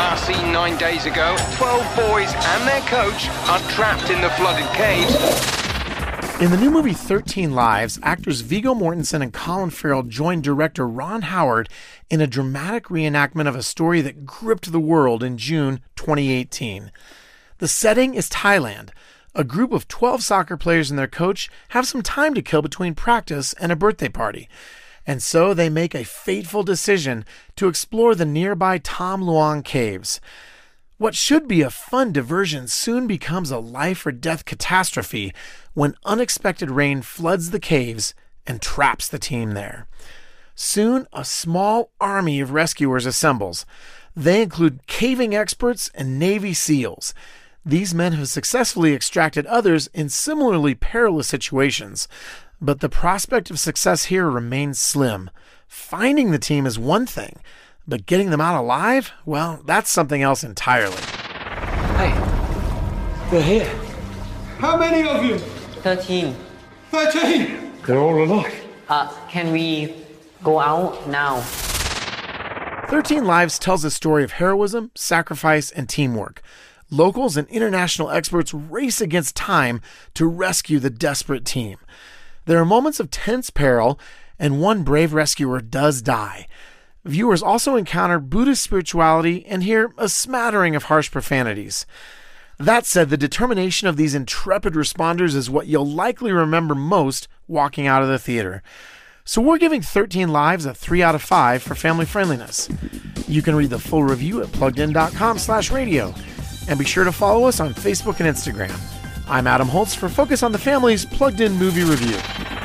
Last seen 9 days ago, 12 boys and their coach are trapped in the flooded caves. In the new movie 13 Lives, actors Viggo Mortensen and Colin Farrell joined director Ron Howard in a dramatic reenactment of a story that gripped the world in June 2018. The setting is Thailand. A group of 12 soccer players and their coach have some time to kill between practice and a birthday party. And so they make a fateful decision to explore the nearby Tham Luang caves. What should be a fun diversion soon becomes a life or death catastrophe when unexpected rain floods the caves and traps the team there. Soon, a small army of rescuers assembles. They include caving experts and Navy SEALs. These men have successfully extracted others in similarly perilous situations, but the prospect of success here remains slim. Finding the team is one thing, but getting them out alive, well, that's something else entirely. Hey, they're here. How many of you? 13. 13? They're all alive. Can we go out now? 13 Lives tells a story of heroism, sacrifice, and teamwork. Locals and international experts race against time to rescue the desperate team. There are moments of tense peril, and one brave rescuer does die. Viewers also encounter Buddhist spirituality and hear a smattering of harsh profanities. That said, the determination of these intrepid responders is what you'll likely remember most walking out of the theater. So we're giving 13 Lives a 3 out of 5 for family friendliness. You can read the full review at pluggedin.com/radio. And be sure to follow us on Facebook and Instagram. I'm Adam Holtz for Focus on the Family's Plugged In Movie Review.